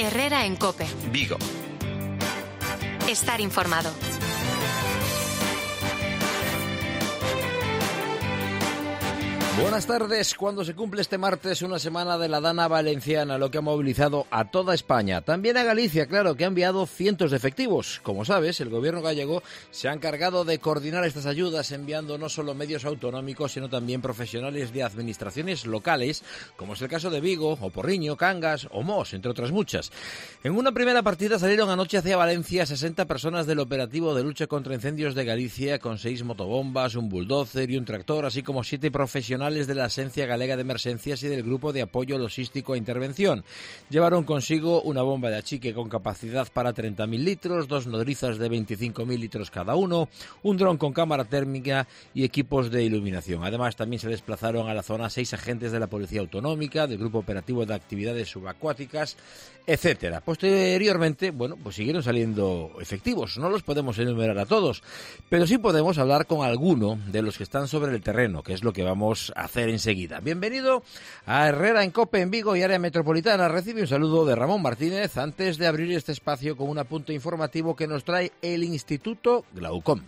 Herrera en COPE. Vigo. Estar informado. Buenas tardes. Cuando se cumple este martes una semana de la Dana Valenciana, lo que ha movilizado a toda España, también a Galicia, claro, que ha enviado cientos de efectivos. Como sabes, el gobierno gallego se ha encargado de coordinar estas ayudas, enviando no solo medios autonómicos, sino también profesionales de administraciones locales, como es el caso de Vigo, o Porriño, Cangas o Mos, entre otras muchas. En una primera partida salieron anoche hacia Valencia 60 personas del operativo de lucha contra incendios de Galicia, con 6 motobombas, un bulldozer y un tractor, así como 7 profesionales de la Agencia Galega de Emergencias y del Grupo de Apoyo Logístico a Intervención. Llevaron consigo una bomba de achique con capacidad para 30.000 litros, 2 nodrizas de 25.000 litros cada uno, un dron con cámara térmica y equipos de iluminación. Además, también se desplazaron a la zona 6 agentes de la Policía Autonómica, del Grupo Operativo de Actividades Subacuáticas, etcétera. Posteriormente, pues siguieron saliendo efectivos. No los podemos enumerar a todos, pero sí podemos hablar con alguno de los que están sobre el terreno, que es lo que vamos a hacer enseguida. Bienvenido a Herrera en COPE en Vigo y área metropolitana. Recibe un saludo de Ramón Martínez antes de abrir este espacio con un apunte informativo que nos trae el Instituto Glaucom.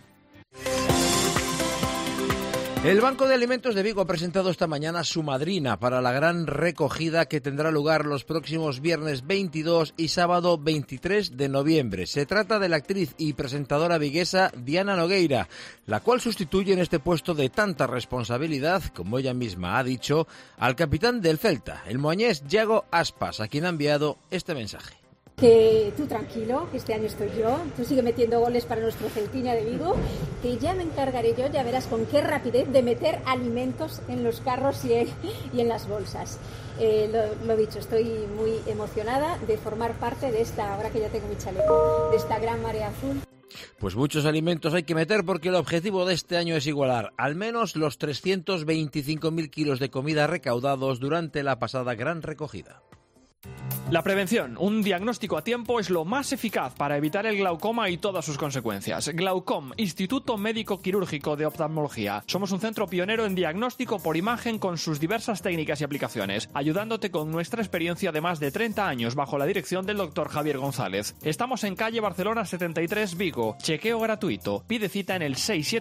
El Banco de Alimentos de Vigo ha presentado esta mañana su madrina para la gran recogida que tendrá lugar los próximos viernes 22 y sábado 23 de noviembre. Se trata de la actriz y presentadora viguesa Diana Nogueira, la cual sustituye en este puesto de tanta responsabilidad, como ella misma ha dicho, al capitán del Celta, el moañés Yago Aspas, a quien ha enviado este mensaje. Que tú tranquilo, que este año estoy yo, tú sigue metiendo goles para nuestro Celtiña de Vigo, que ya me encargaré yo, ya verás con qué rapidez de meter alimentos en los carros y en las bolsas. Lo dicho, estoy muy emocionada de formar parte de esta, ahora que ya tengo mi chaleco, de esta gran marea azul. Pues muchos alimentos hay que meter porque el objetivo de este año es igualar al menos los 325.000 kilos de comida recaudados durante la pasada gran recogida. La prevención, un diagnóstico a tiempo, es lo más eficaz para evitar el glaucoma y todas sus consecuencias. Glaucom, Instituto Médico Quirúrgico de Oftalmología. Somos un centro pionero en diagnóstico por imagen con sus diversas técnicas y aplicaciones, ayudándote con nuestra experiencia de más de 30 años bajo la dirección del Dr. Javier González. Estamos en calle Barcelona 73, Vigo. Chequeo gratuito. Pide cita en el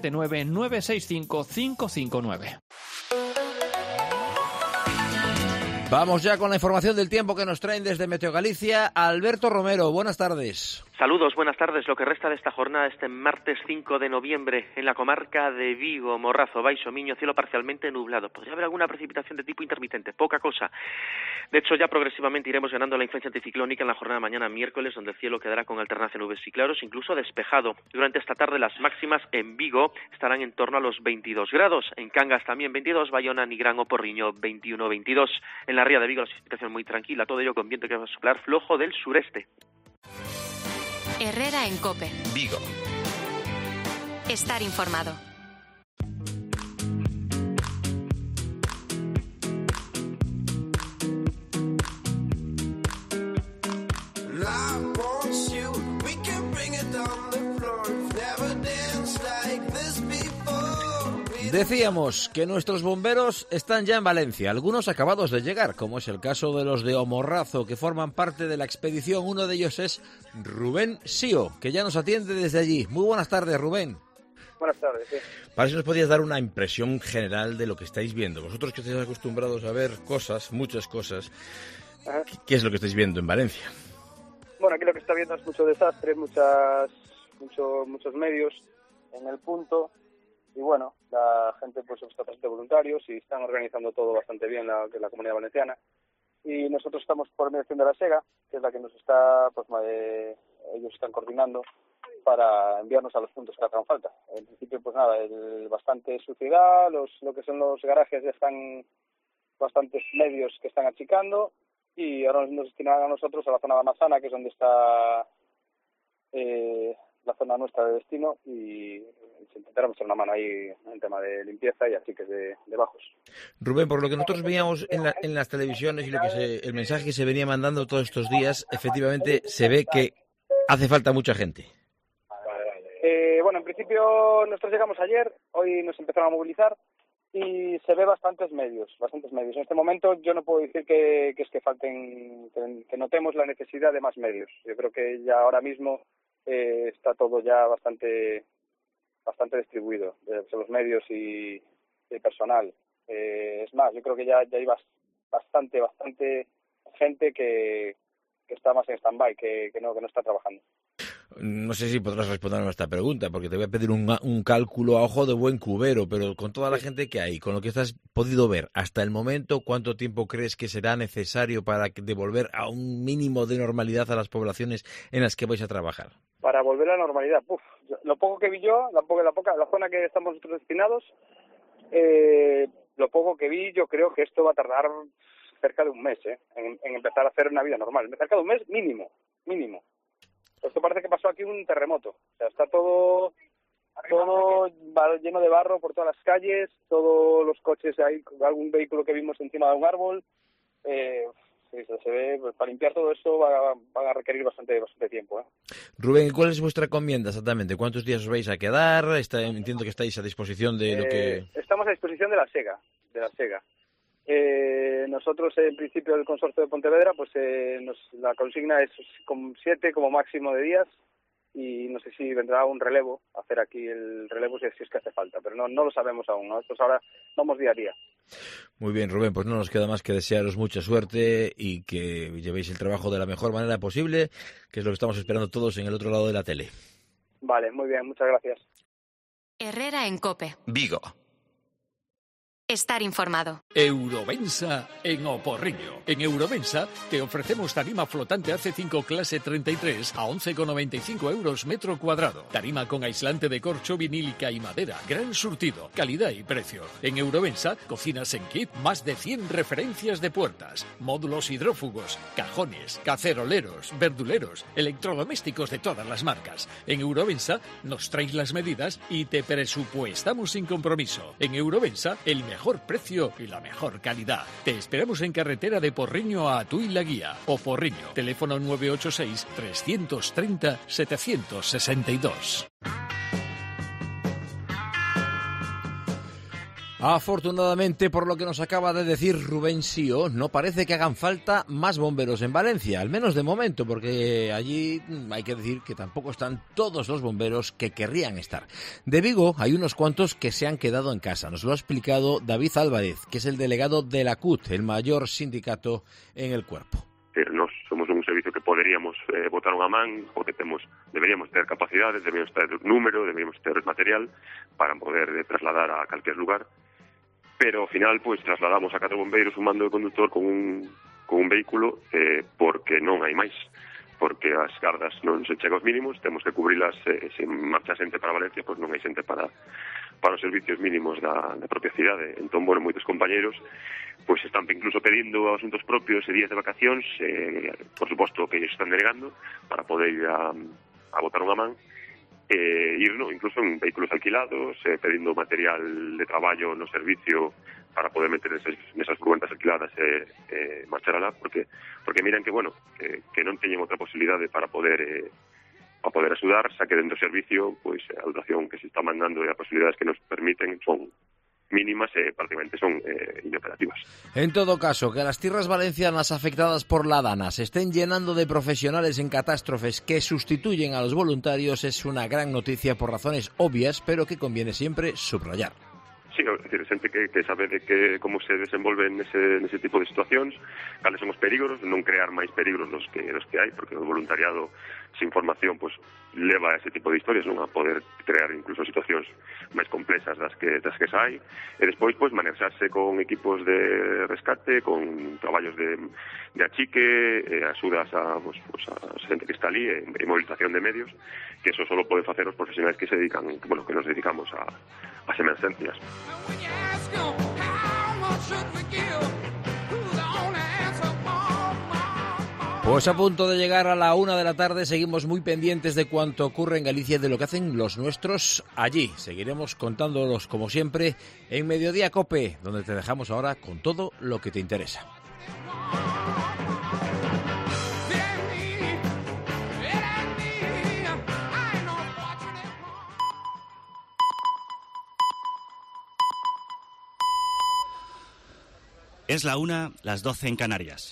679-965-559. Vamos ya con la información del tiempo que nos traen desde Meteo Galicia. Alberto Romero, buenas tardes. Saludos, buenas tardes. Lo que resta de esta jornada, este martes 5 de noviembre, en la comarca de Vigo, Morrazo, Baixo Miño, cielo parcialmente nublado. Podría haber alguna precipitación de tipo intermitente, poca cosa. De hecho, ya progresivamente iremos ganando la influencia anticiclónica en la jornada de mañana miércoles, donde el cielo quedará con alternancia de nubes y claros, incluso despejado. Durante esta tarde las máximas en Vigo estarán en torno a los 22 grados. En Cangas también 22, Bayona, Nigrán o Porriño 21-22. En la ría de Vigo la situación muy tranquila, todo ello con viento que va a soplar flojo del sureste. Herrera en COPE. Vigo. Estar informado. Decíamos que nuestros bomberos están ya en Valencia, algunos acabados de llegar, como es el caso de los de Omorrazo, que forman parte de la expedición. Uno de ellos es Rubén Sío, que ya nos atiende desde allí. Muy buenas tardes, Rubén. Buenas tardes, sí. Para si nos podías dar una impresión general de lo que estáis viendo. Vosotros que estáis acostumbrados a ver cosas, muchas cosas, ¿qué es lo que estáis viendo en Valencia? Bueno, aquí lo que está viendo es mucho desastre, muchos medios en el punto. Y bueno, la gente pues está bastante voluntarios y están organizando todo bastante bien la Comunidad Valenciana. Y nosotros estamos por mediación de la SEGA, que es la que nos está, ellos están coordinando para enviarnos a los puntos que hagan falta. En principio, pues nada, bastante suciedad, lo que son los garajes ya están bastantes medios que están achicando y ahora nos destinarán a nosotros a la zona de Amasana, que es donde está la zona nuestra de destino, y intentaremos echar una mano ahí en tema de limpieza y achiques de bajos. Rubén, por lo que nosotros veíamos en las televisiones y el mensaje que se venía mandando todos estos días, efectivamente se ve que hace falta mucha gente. Bueno, en principio nosotros llegamos ayer, hoy nos empezaron a movilizar y se ve bastantes medios. En este momento yo no puedo decir que notemos la necesidad de más medios. Yo creo que ya ahora mismo está todo ya bastante distribuido, los medios y el personal. Es más, yo creo que ya hay bastante gente que está más en stand-by, que no está trabajando. No sé si podrás responder a esta pregunta, porque te voy a pedir un cálculo a ojo de buen cubero, pero con toda la gente que hay, con lo que has podido ver hasta el momento, ¿cuánto tiempo crees que será necesario para devolver a un mínimo de normalidad a las poblaciones en las que vais a trabajar? Para volver a la normalidad, lo poco que vi yo, la zona que estamos nosotros destinados, lo poco que vi, yo creo que esto va a tardar cerca de un mes en empezar a hacer una vida normal. Cerca de un mes mínimo. Esto parece que pasó aquí un terremoto. O sea, está todo lleno de barro por todas las calles, todos los coches, hay algún vehículo que vimos encima de un árbol. Se ve, pues, para limpiar todo eso van a requerir bastante tiempo. Rubén, ¿cuál es vuestra encomienda exactamente? ¿Cuántos días os vais a quedar? Entiendo que estáis a disposición de lo que... Estamos a disposición de la SEGA. Nosotros, en principio, del Consorcio de Pontevedra, pues la consigna es con 7 como máximo de días, y no sé si vendrá un relevo, hacer aquí el relevo si es que hace falta, pero no lo sabemos aún, ¿no? Nosotros ahora vamos día a día. Muy bien, Rubén, pues no nos queda más que desearos mucha suerte y que llevéis el trabajo de la mejor manera posible, que es lo que estamos esperando todos en el otro lado de la tele. Vale, muy bien, muchas gracias. Herrera en COPE. Vigo. Estar informado. Eurovensa en O Porriño. En Eurovensa te ofrecemos tarima flotante AC5 clase 33 a 11,95 euros metro cuadrado. Tarima con aislante de corcho, vinílica y madera. Gran surtido, calidad y precio. En Eurovensa, cocinas en kit, más de 100 referencias de puertas, módulos hidrófugos, cajones, caceroleros, verduleros, electrodomésticos de todas las marcas. En Eurovensa nos traes las medidas y te presupuestamos sin compromiso. En Eurovensa, el mejor precio y la mejor calidad. Te esperamos en carretera de Porriño a Tui la Guía. O Porriño, teléfono 986 330 762. Afortunadamente, por lo que nos acaba de decir Rubén Sío, no parece que hagan falta más bomberos en Valencia, al menos de momento, porque allí hay que decir que tampoco están todos los bomberos que querrían estar. De Vigo hay unos cuantos que se han quedado en casa. Nos lo ha explicado David Álvarez, que es el delegado de la CUT, el mayor sindicato en el cuerpo. Nos somos un servicio que poderíamos botar unha man, porque deberíamos ter capacidades, deberíamos ter número, deberíamos ter material para poder trasladar a calquer lugar. Pero ao final, pues, trasladamos a 4 bombeiros, un mando de conductor con un vehículo, porque non hai máis, porque as gardas non se chega aos mínimos, temos que cubrilas, se marcha xente para Valencia, pues non hai xente para os servicios mínimos da propia cidade. Entón, bueno, moitos compañeiros pues están incluso pedindo asuntos propios e días de vacacións, por suposto que ellos están denegando para poder ir a botar unha man, incluso en vehículos alquilados, pedindo material de traballo no servicio para poder meter nesas furgonetas alquiladas e marchar alá, porque miran que, bueno, que non teñen outra posibilidade para poder axudar, xa que dentro do servicio, pois a dotación que se está mandando e as posibilidades que nos permiten son mínimas e prácticamente son inoperativas. En todo caso, que las tierras valencianas afectadas por la Dana se estén llenando de profesionales en catástrofes que sustituyen a los voluntarios es una gran noticia por razones obvias, pero que conviene siempre subrayar. Sí, é dicir, xente que sabe de que como se desenvolven nese tipo de situacións, cales son os peligros, non crear máis peligros dos que hai, porque o voluntariado sin formación pues leva a ese tipo de historias, non a poder crear incluso situacións máis complexas das que hai, e despois pues manexarse con equipos de rescate, con traballos de achique, axudas a xente que está ali, e movilización de medios, que eso solo poden facer os profesionais que se dedican, bueno, que nos dedicamos as emergencias. Pues a punto de llegar a la 1 de la tarde, seguimos muy pendientes de cuanto ocurre en Galicia y de lo que hacen los nuestros allí. Seguiremos contándolos como siempre en Mediodía COPE, donde te dejamos ahora con todo lo que te interesa. Es la 1, las 12 en Canarias.